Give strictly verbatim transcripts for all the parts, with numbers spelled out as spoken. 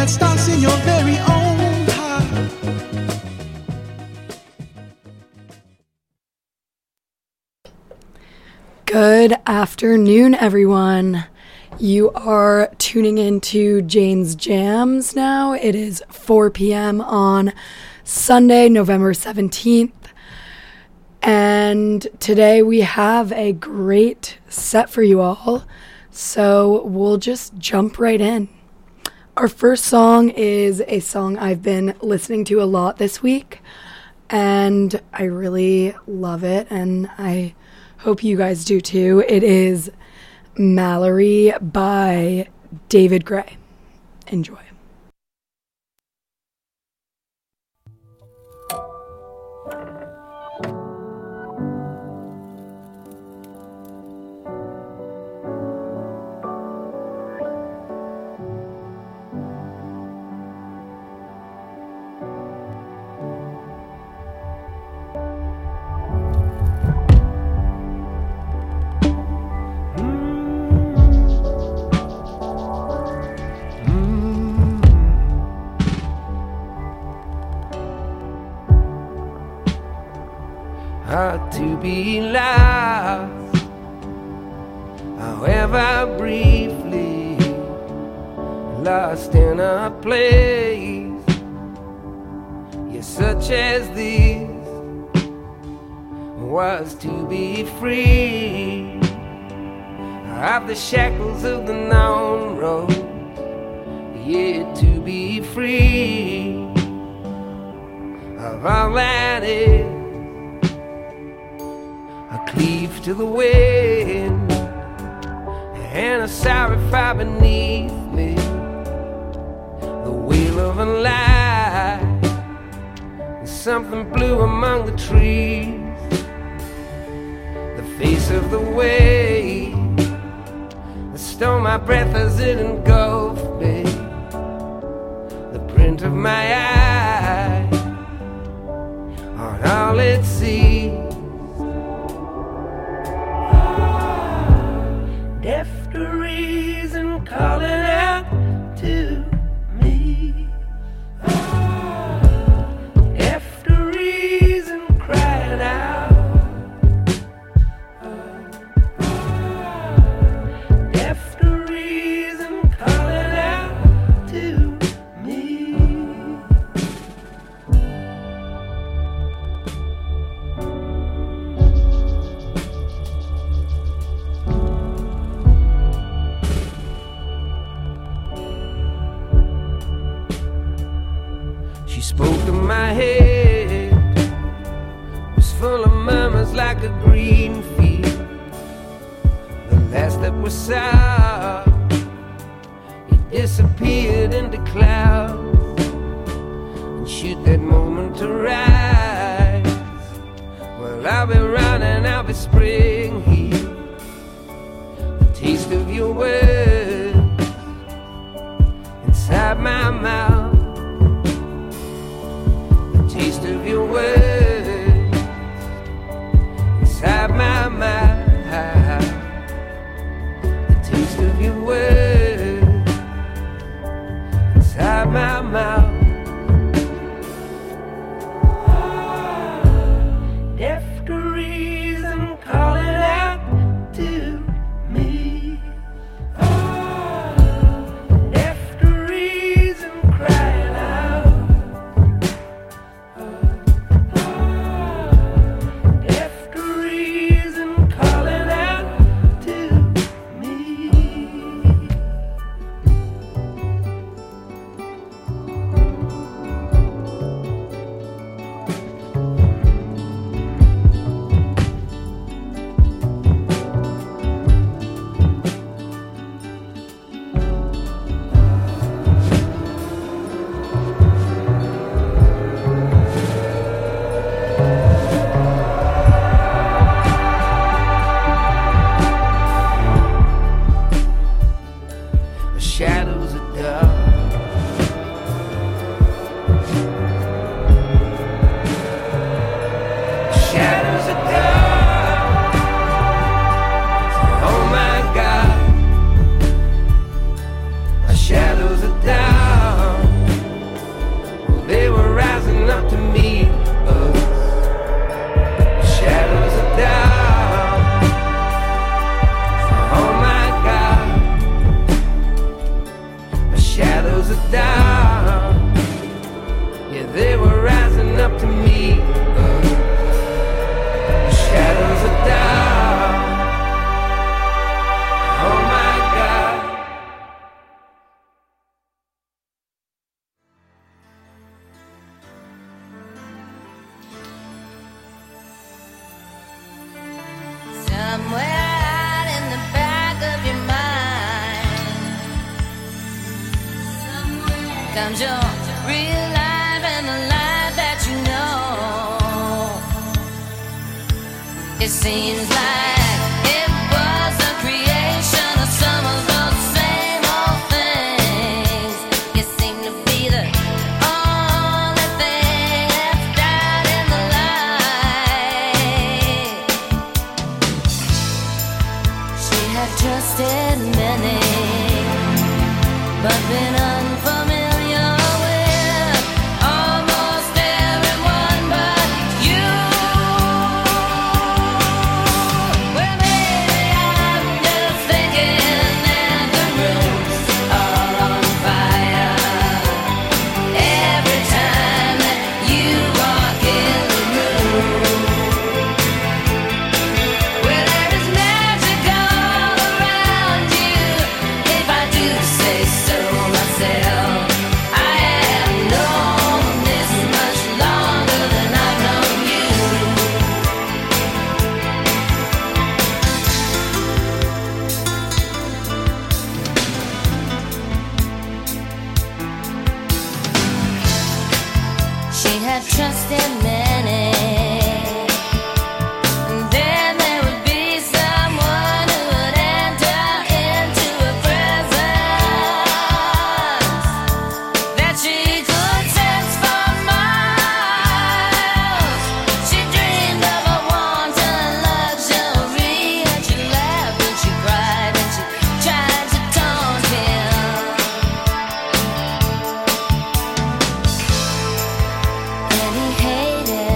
starts in your very own heart. Good afternoon, everyone. You are tuning into Jane's Jams now. It is four p.m. on Sunday, November seventeenth. And today we have a great set for you all. So we'll just jump right in. Our first song is a song I've been listening to a lot this week. And I really love it. And I hope you guys do too. It is Mallory by David Gray. Enjoy. Hard to be lost, however briefly, lost in a place, yes, such as this, was to be free of the shackles of the known road, yet to be free of all that is. Cleave to the wind, and a sorry fire beneath me, the wheel of a lie, and something blue among the trees, the face of the wave that stole my breath as it engulfed me, the print of my eye on all it sees. Deaf to reason calling out to me, deaf to reason crying out, deaf to reason calling out to me. She spoke to my head, was full of murmurs like a green field. The last that we saw, it disappeared into clouds, and shoot that moment to rise. Well, I'll be running, I'll be spring here. The taste of your words inside my mouth, taste of your words inside my mouth, the taste of your words inside my mouth. Deaf to reason calling out to me, deaf to reason crying out. shadows are down. Yeah, they were rising up to me. The shadows are down. Oh my God. Somewhere out in the back of your mind comes your real life and the life that you know. It seems like it was a creation of some of those same old things. You seem to be the only thing left out in the light. She had trusted many, but been unfamiliar with almost everyone but you. Well, maybe I'm just thinking that the rooms are on fire every time that you walk in the room. Well, there is magic all around you, if I do say so myself. I have known this much longer than I've known you. She had trusted many, and then there would be someone who would enter into her presence that she could sense for miles. She dreamed of a wanton luxury, and she laughed and she cried and she tried to taunt him. And he hated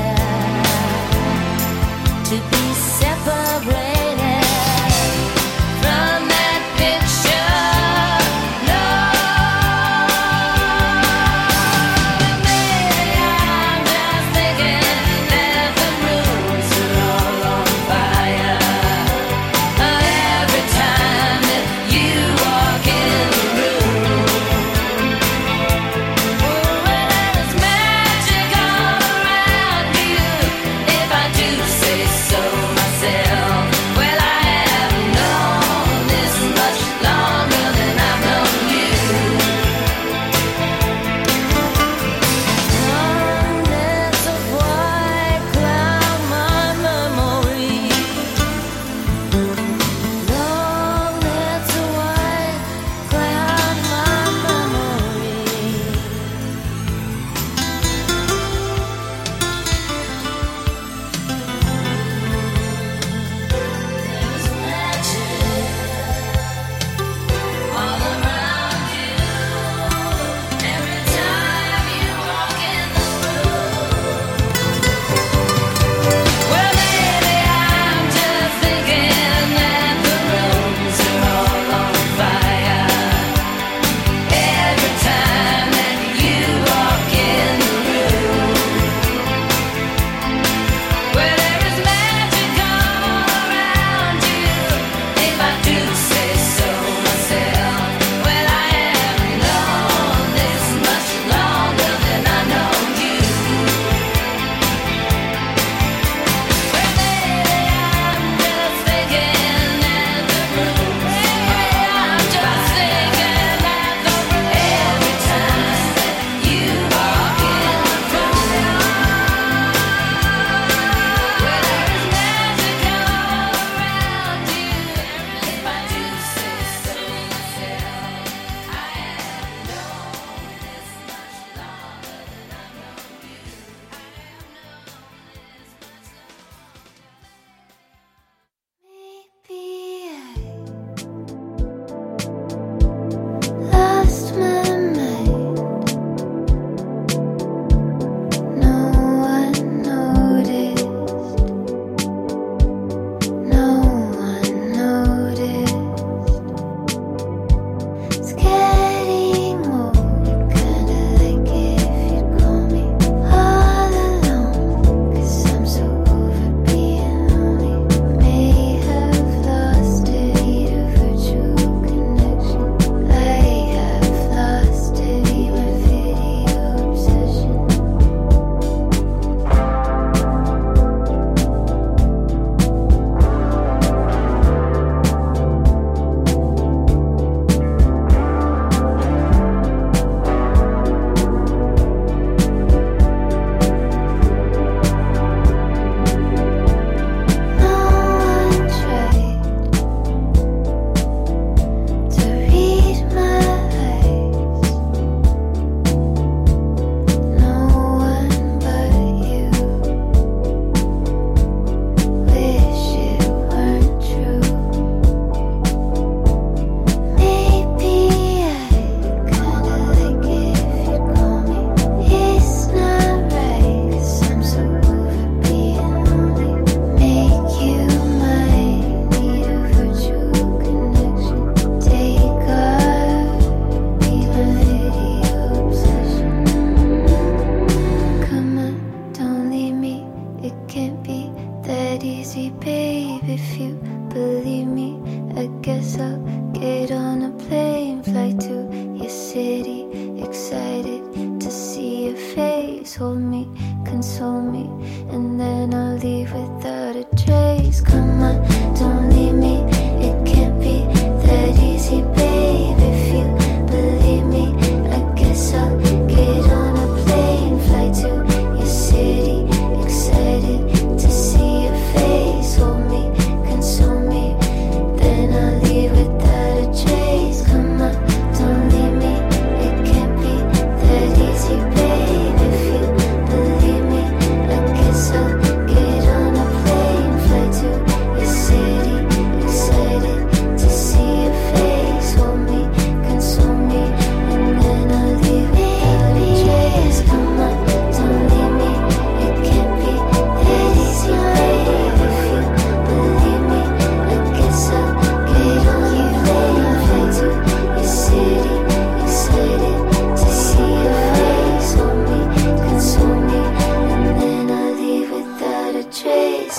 face. Hold me, console me, and then I'll leave without a trace. Come on, don't leave me. It can't be that easy, babe. If you believe me, I guess I'll get on a plane, fly to your city, excited to see your face. Hold me, console me, then I'll leave without a trace. Come on, don't leave me. It can't be that easy, babe. If you believe me, I guess I'll get on a plane, fly to your city, excited to see your face. Hold me, console me, and then I'll leave without a trace. Come on, don't leave me. It can't be that easy, babe. If you believe me, I guess I'll get on a plane, fly to your city, excited to see your face. Hold me, console me, and then I'll leave without a trace.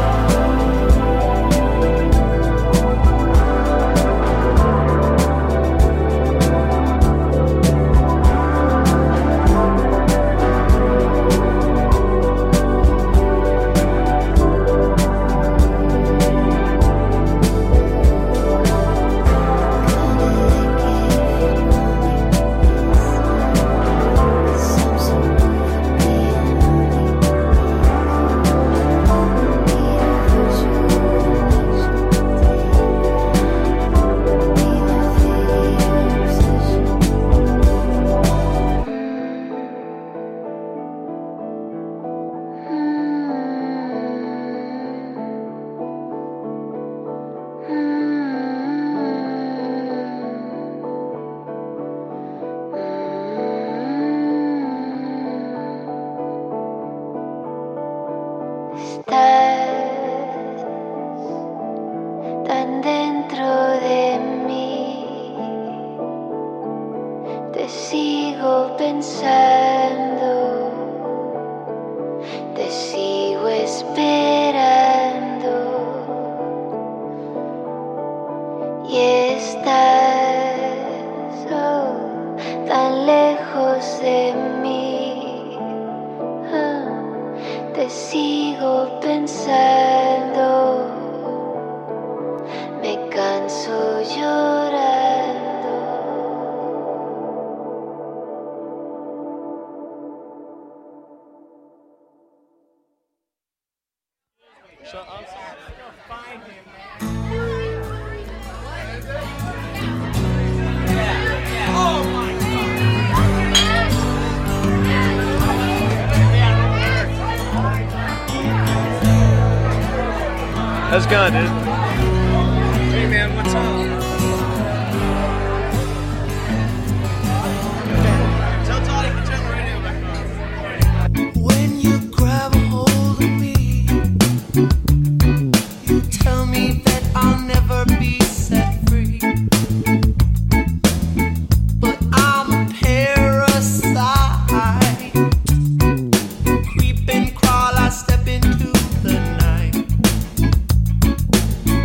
Estás tan dentro de mí, te sigo pensando, te sigo esperando, y estás oh, tan lejos de mí. Ah, te sigo pensando, me canso llorando. How's it going, dude? Hey man, what's up? Tell Toddy to turn the radio back on. When you grab a hold of me, you tell me that I'll never be set free. But I'm a parasite. Creep and crawl, I step into the night.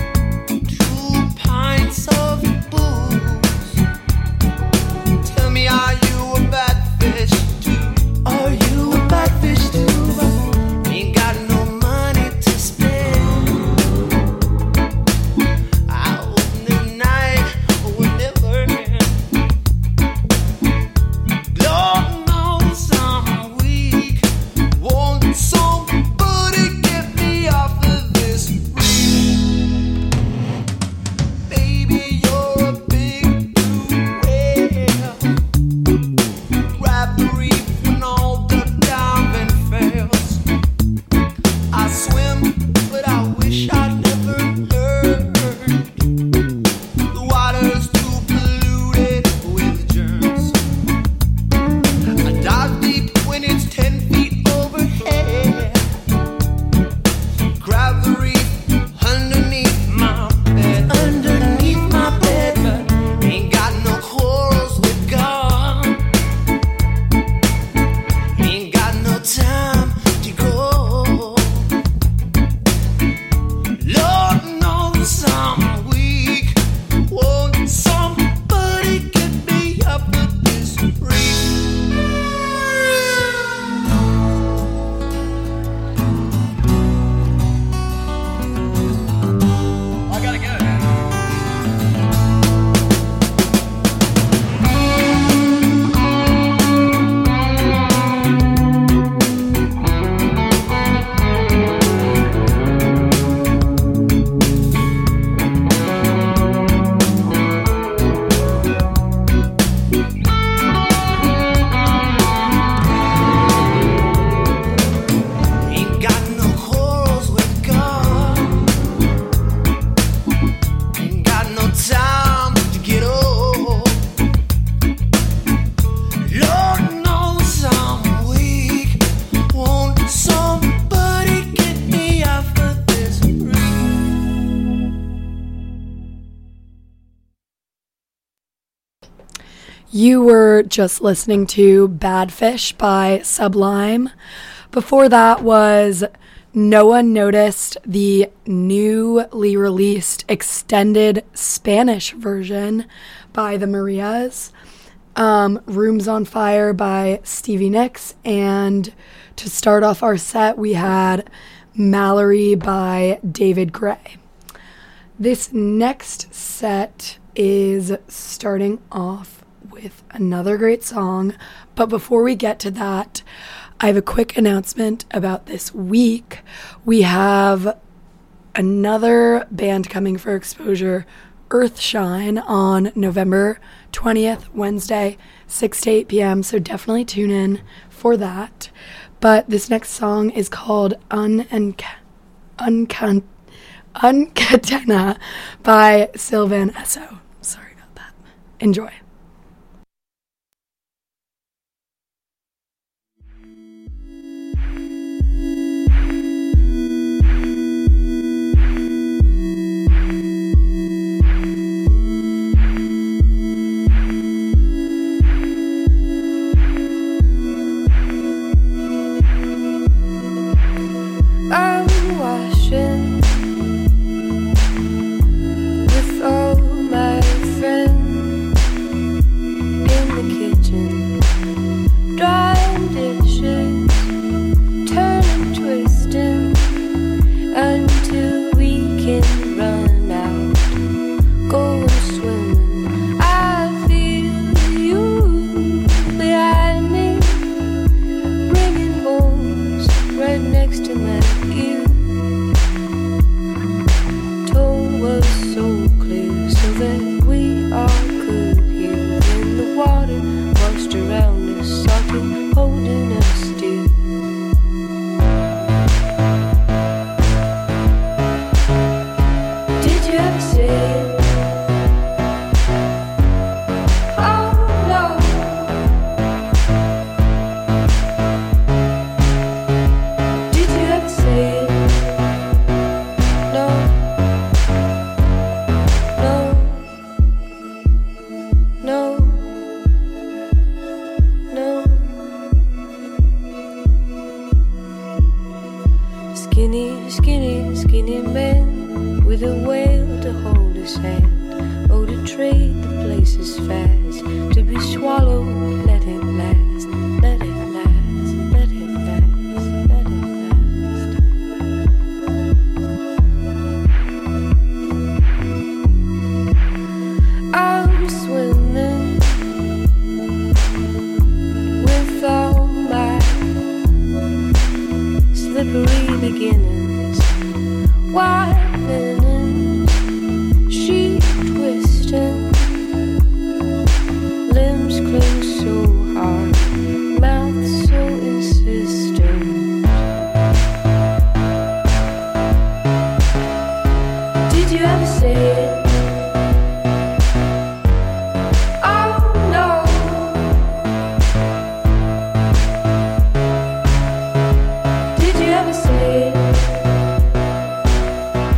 You were just listening to Bad Fish by Sublime. Before that was No One Noticed, the newly released extended Spanish version by the Marias. Um, Rooms on Fire by Stevie Nicks. And to start off our set, we had Mallory by David Gray. This next set is starting off with another great song, but before we get to that, I have a quick announcement about this week. We have another band coming for exposure, Earthshine, on November twentieth, Wednesday, six to eight p.m., so definitely tune in for that. But this next song is called Unenca- Uncan- Uncatena by Sylvan Esso. Sorry about that. Enjoy. I'm washing with all my friends in the kitchen, drying dishes, turning, twisting until we can run out, going swimming. I feel you behind me, ringing bones right next to my ear. Tone was so clear, so that we all could hear. Then the water washed around us, salty, holding us dear. Did you ever say it? Oh no. Did you ever say it? No, no, no, no. Skinny, skinny, skinny man with a whale to hold his hand. Oh, to trade the places fast, to be swallowed, let it last, let it last, let it last, let it last. I'm swimming with all my slippery beginnings, white linen, sheet twisting, limbs cling so hard, mouth so insistent. Did you ever say it? Oh no. Did you ever say it?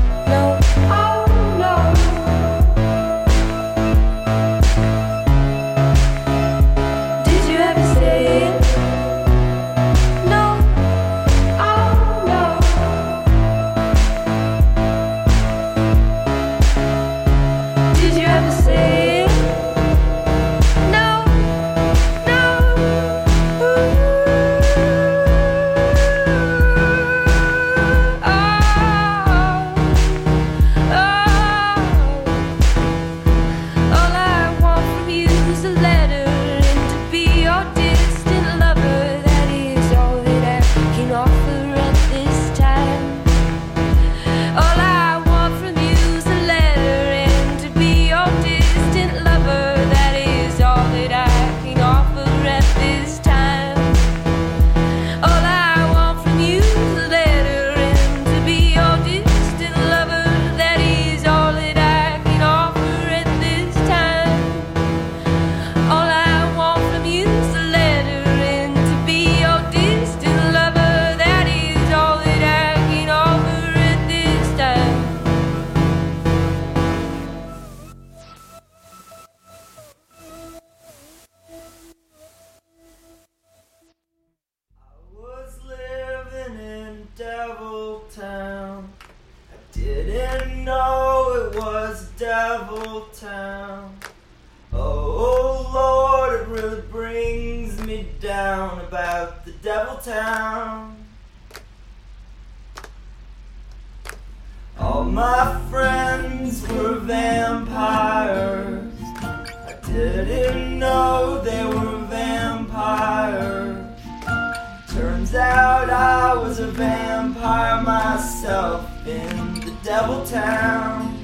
devil town. Oh, Lord, it really brings me down about the devil town. All my friends were vampires. I didn't know they were vampires. Turns out I was a vampire myself in the devil town.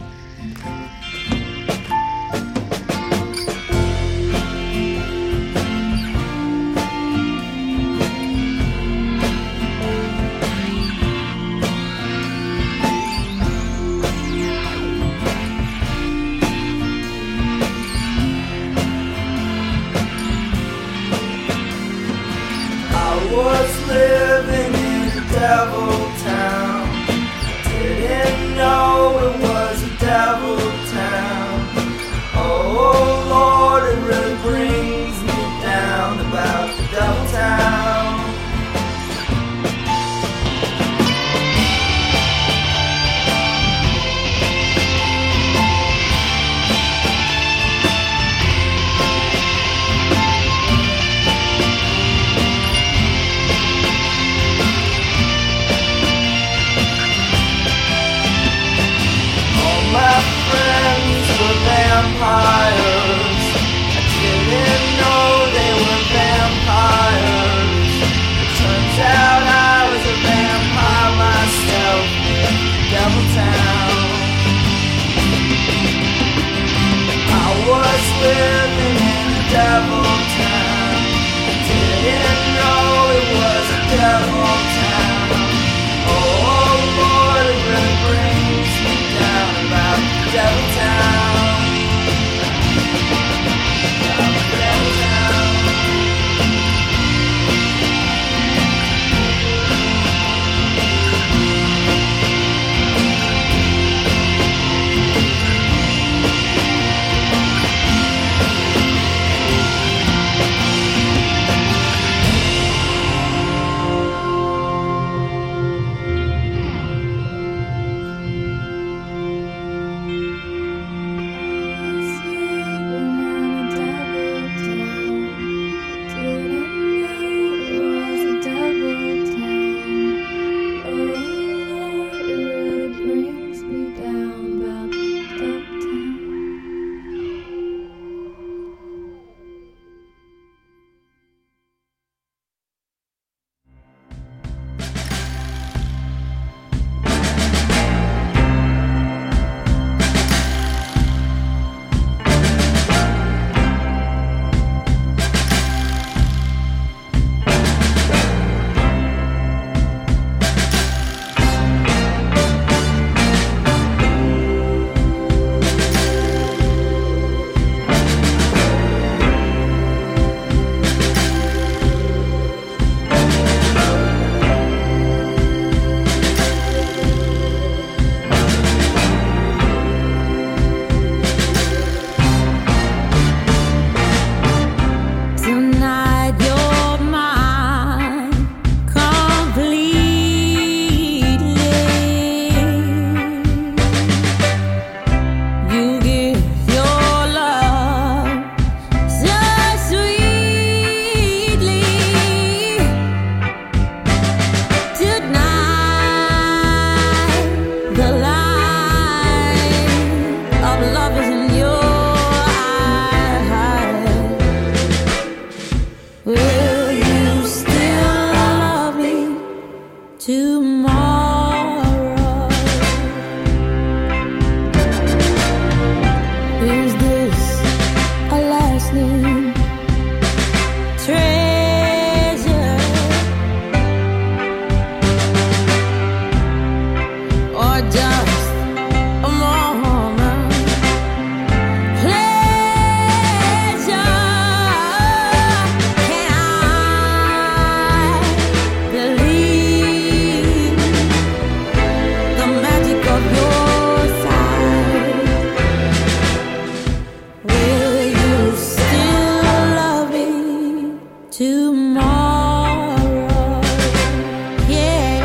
Was living in a devil town. Didn't know it was a devil town. Oh Lord, it really brings me down about the devil town. Vampires. I didn't know they were vampires. It turns out I was a vampire myself in Devil Town. I was living in a devil town. I didn't know it was a devil town. Oh Lord, it really brings me down about the devil town.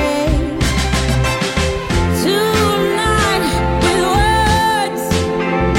Tonight with words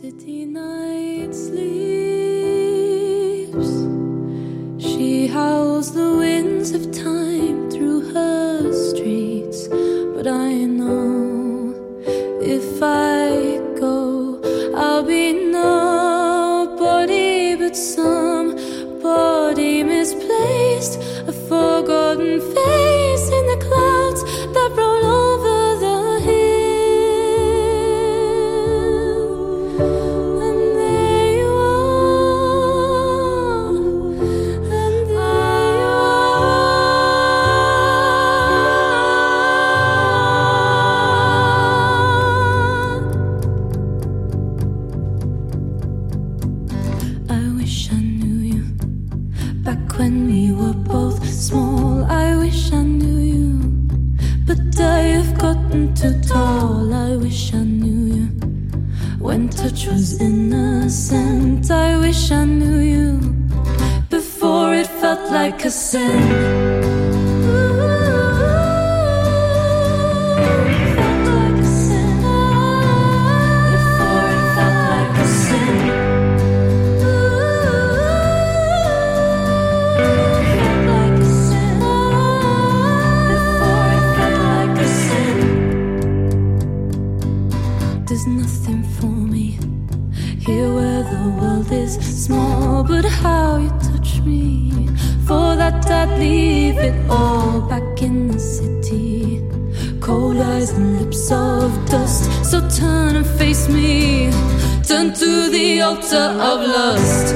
city night sleeps. She howls the winds of time through her streets. But I know if I go, I'll be nobody but somebody misplaced. A forgotten face in the clouds that roll over the hill. And there you are, and there you are. I wish I knew you back when we were both small. I wish I knew you, but I have gotten too tall. I wish I knew you when touch was innocent. I wish I knew you before it felt like a sin. There's nothing for me here where the world is small, but how you touch me, for that I'd leave it all back in the city. Cold eyes and lips of dust, so turn and face me, turn to the altar of lust.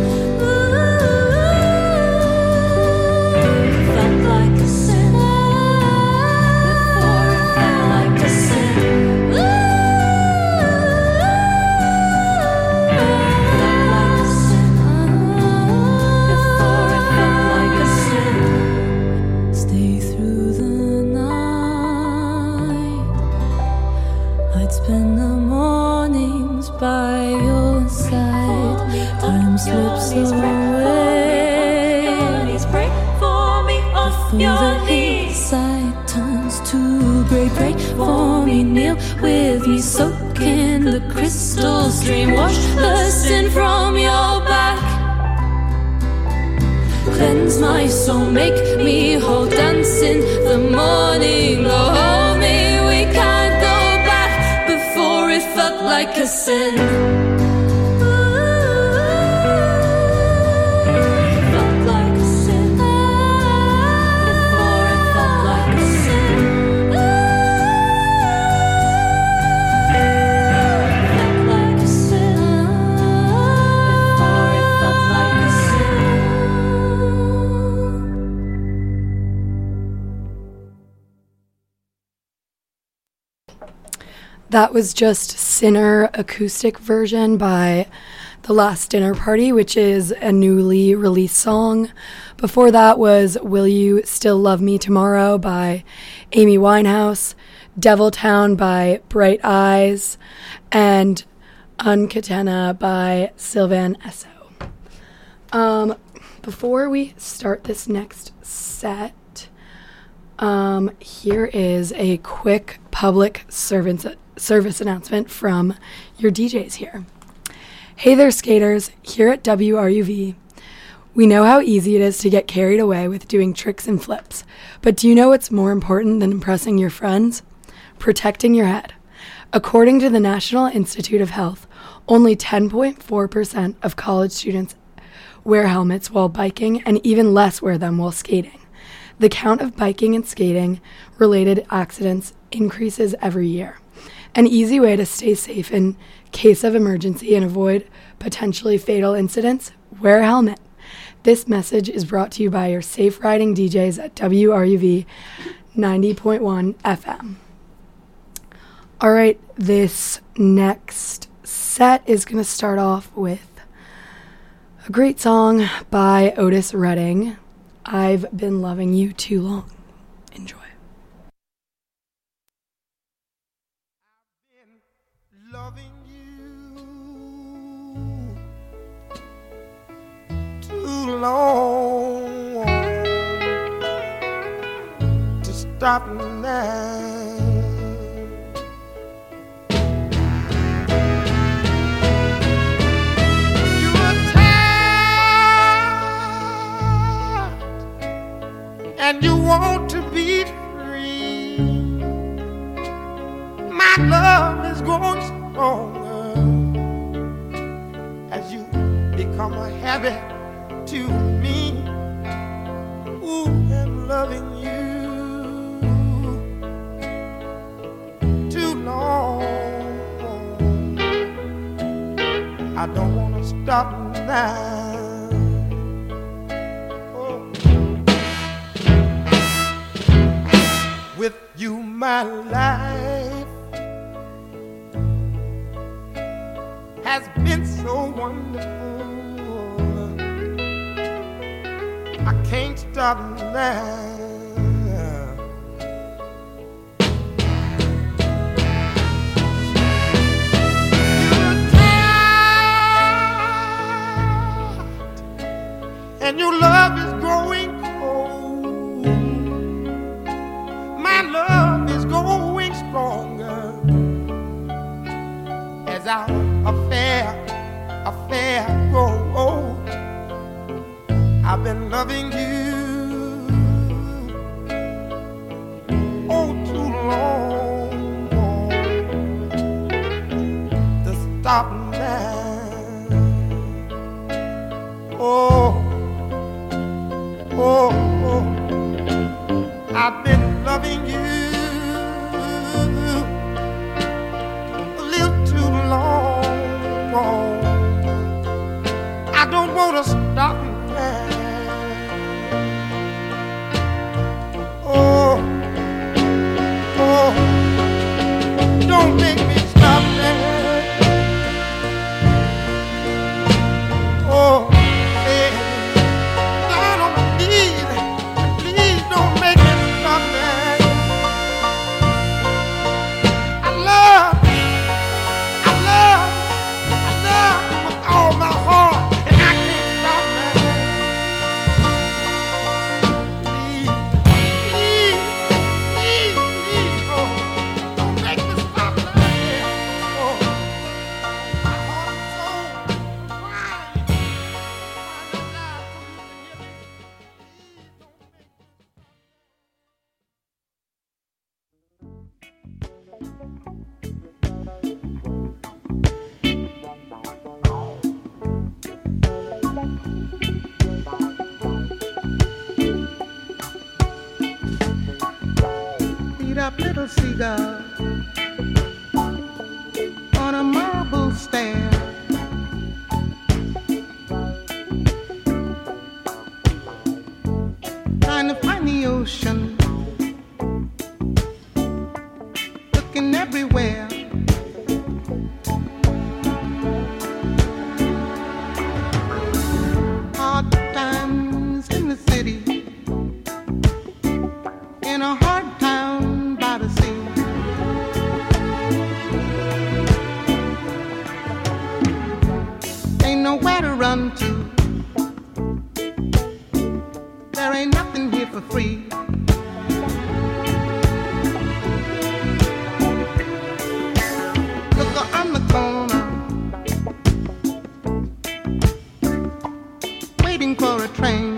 Spend the mornings by your side. Time slips away. Break for me off your knees. Side turns to grey. Break for me, kneel with me, soak in the crystal stream. Wash the sin from your back. Cleanse my soul, make me whole. Dance in the morning, oh, hold me. We can't go back before it felt like a sin. That was just Sinner acoustic version by The Last Dinner Party, which is a newly released song. Before that was Will You Still Love Me Tomorrow by Amy Winehouse, Devil Town by Bright Eyes, and Uncatena by Sylvan Esso. Um, before we start this next set, um, here is a quick public servants service announcement from your D Js here. Hey there, skaters. Here at W R U V, we know how easy it is to get carried away with doing tricks and flips, but do you know what's more important than impressing your friends? Protecting your head. According to the National Institute of Health, only ten point four percent of college students wear helmets while biking, and even less wear them while skating. The count of biking and skating related accidents increases every year. An easy way to stay safe in case of emergency and avoid potentially fatal incidents: wear a helmet. This message is brought to you by your safe riding D Js at W R U V ninety point one F M. All right, this next set is going to start off with a great song by Otis Redding, I've Been Loving You Too Long. Enjoy. Loving you too long to stop now. 'Cause and you want to be free. My love is growing stronger as you become a habit to me. Ooh, I'm loving you too long. I don't want to stop now. With you, my life has been so wonderful. I can't stop now. You're tired, and your love is growing cold. My love is growing stronger as our affair, affair grows old. I've been loving you oh too long to stop now. Oh, oh, oh. I've been loving you a little too long. I don't want to stop now. Oh, oh, don't make me stop now. Oh, hey, down on my knees, please don't make me stop now. I love, I love, I love with all my heart, and I can't stop now. Please, please, please, please, oh, don't make me stop now. Oh, my heart and soul crying, crying out loud for you to hear me. Please don't make me. Beat up little seagull on a marble stair. Trying to find the ocean, looking everywhere. Hard times in the city, in a hard town by the sea. Ain't nowhere to run to. There ain't nothing here for free. Look on the corner, waiting for a train.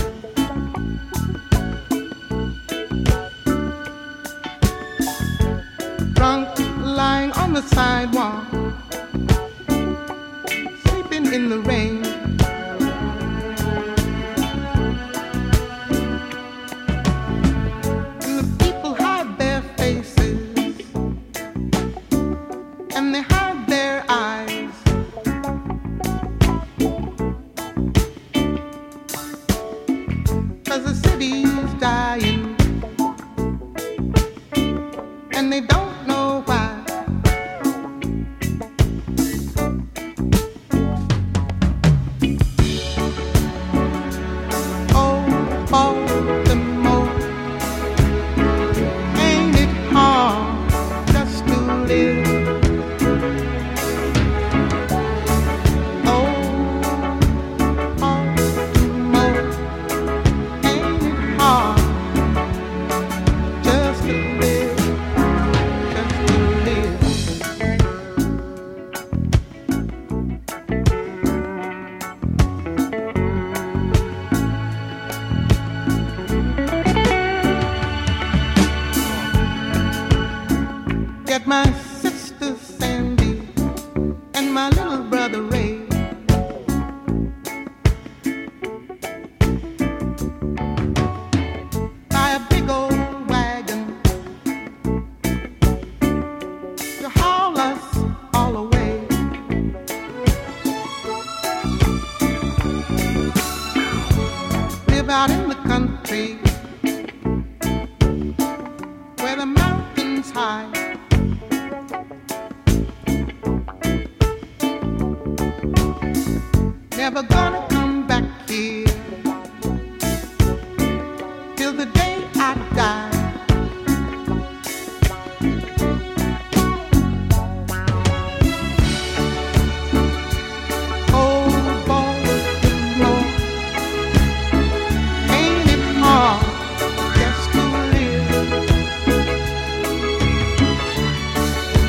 Drunk, lying on the sidewalk, sleeping in the rain. And the people hide their faces, and they hide their eyes. 'Cause the city's dying, and they don't know why. Oh, Baltimore, ain't it hard just to live? never gonna come back here till the day I die.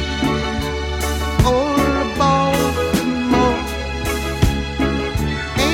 Ain't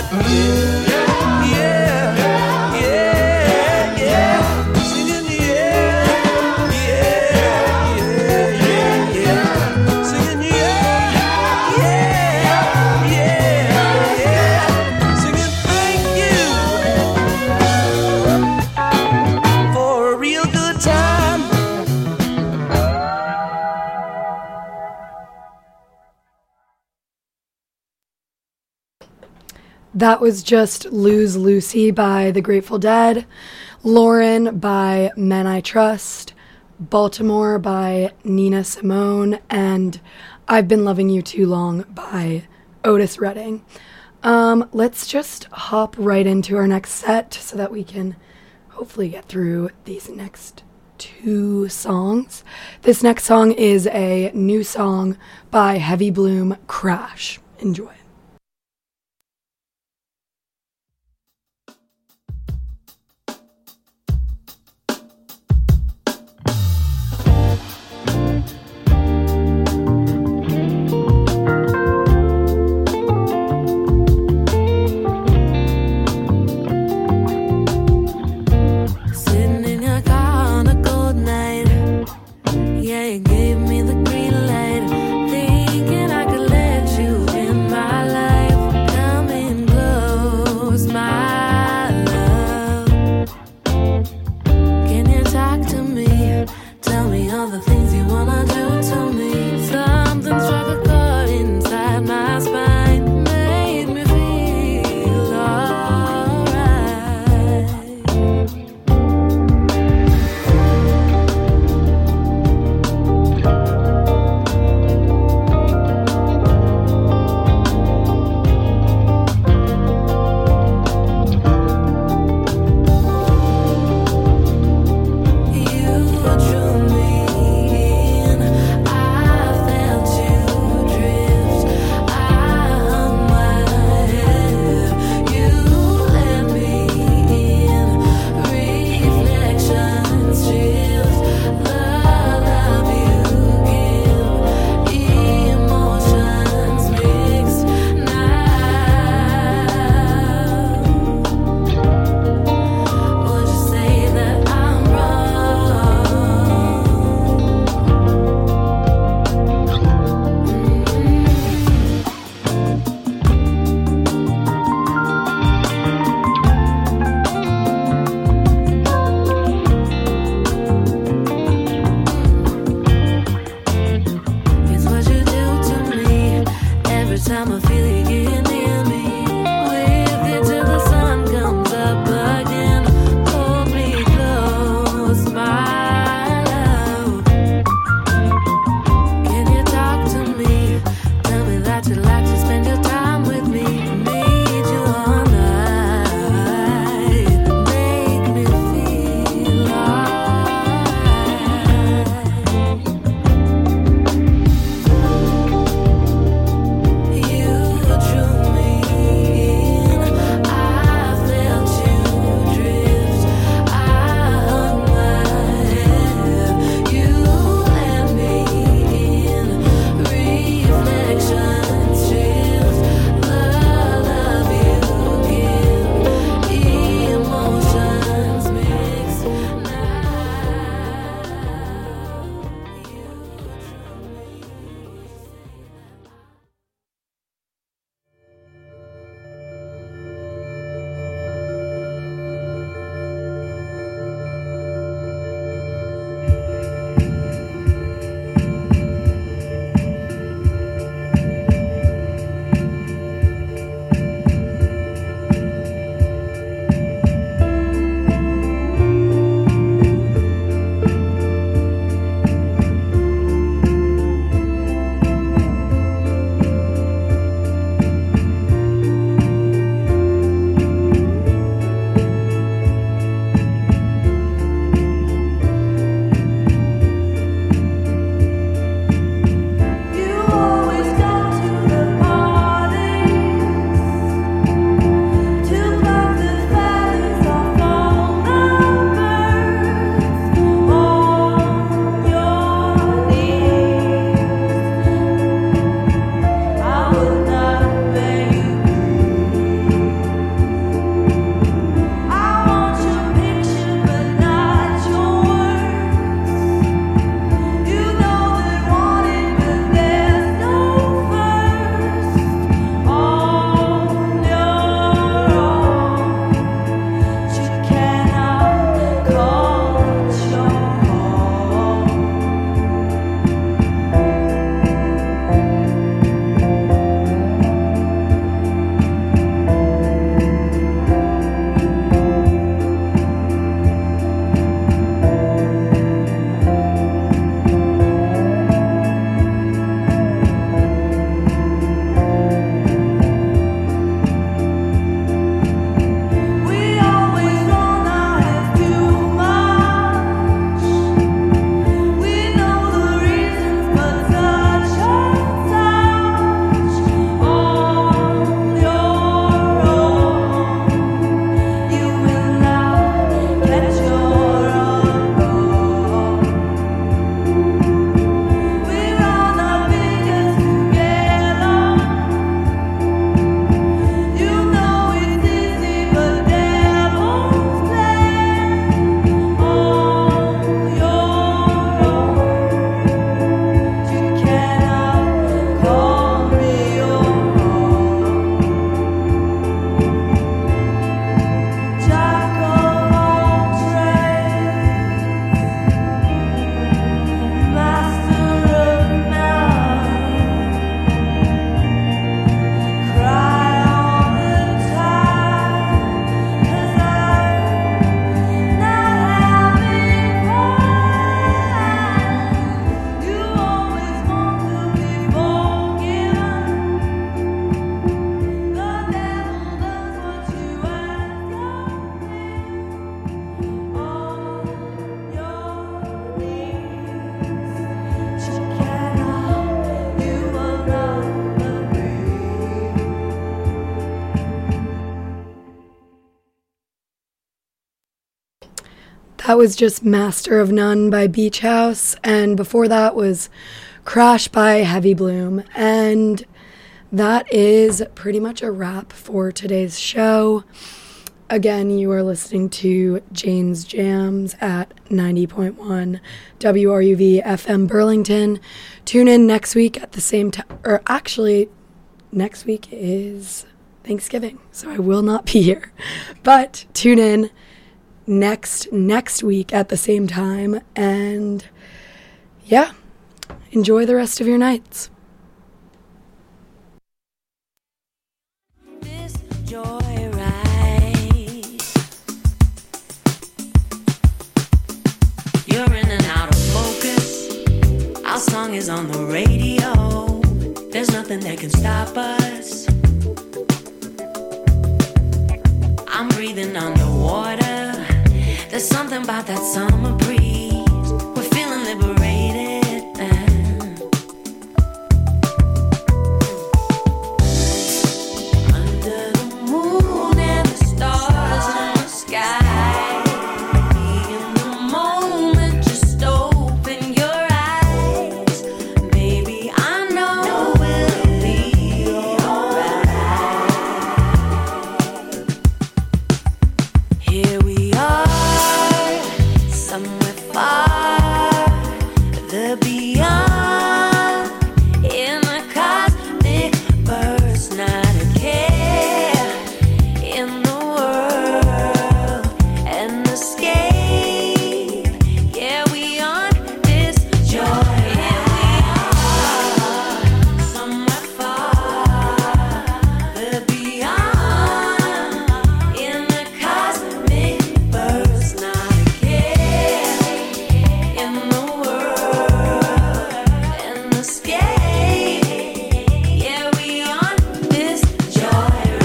That was just Lose Lucy by The Grateful Dead, Lauren by Men I Trust, Baltimore by Nina Simone, and I've Been Loving You Too Long by Otis Redding. Um, let's just hop right into our next set so that we can hopefully get through these next two songs. This next song is a new song by Heavy Bloom, Crash. Enjoy. Yeah, you gave me the green light, thinking I could let you in my That was just Master of None by Beach House, and before that was Crash by Heavy Bloom. And that is pretty much a wrap for today's show. Again, you are listening to Jane's Jams at ninety point one W R U V F M Burlington. Tune in next week at the same time, or actually, next week is Thanksgiving, so I will not be here. But tune in next next week at the same time, and yeah, enjoy the rest of your nights. This joyride. You're in and out of focus. Our song is on the radio. There's nothing that can stop us. I'm breathing underwater. There's something about that summer breeze. We're feeling liberated. Under the moon and the stars in the sky. Be in the moment, just open your eyes. Baby, I know we'll be alright. Here we are, somewhere far, the beyond, in a cosmic burst, not a care in the world, and escape. Yeah, we on this joy. Here we are, somewhere far, the beyond, in a cosmic burst, not a care in the world, and escape. Yeah, we on this joyride.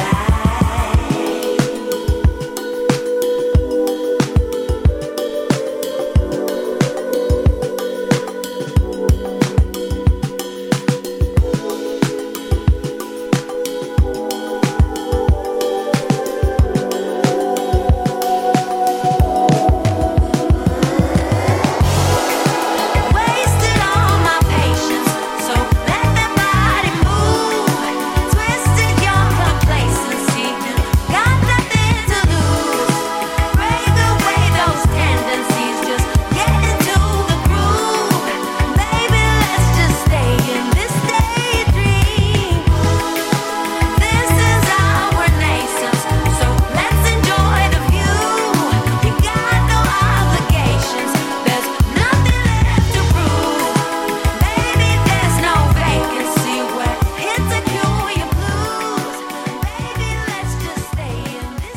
Wasted all my patience, so let that body move. Twisted your complacency, got nothing to lose. Break away those tendencies, just get into the groove. Baby, let's just stay in this daydream. This is our renaissance, so let's enjoy the view. We got no obligations, there's nothing left to prove. Baby, there's no vacancy, we're here to cure your blues. Baby, let's just stay in this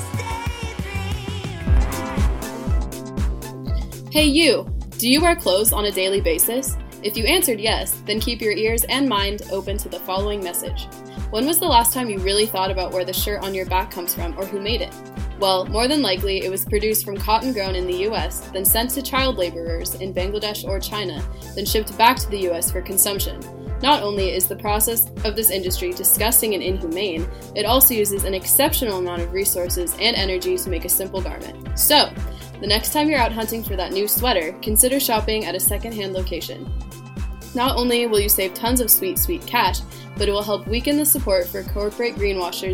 daydream. Hey you! Do you wear clothes on a daily basis? If you answered yes, then keep your ears and mind open to the following message. When was the last time you really thought about where the shirt on your back comes from or who made it? Well, more than likely it was produced from cotton grown in the U S, then sent to child laborers in Bangladesh or China, then shipped back to the U S for consumption. Not only is the process of this industry disgusting and inhumane, it also uses an exceptional amount of resources and energy to make a simple garment. So, the next time you're out hunting for that new sweater, consider shopping at a secondhand location. Not only will you save tons of sweet, sweet cash, but it will help weaken the support for corporate greenwashers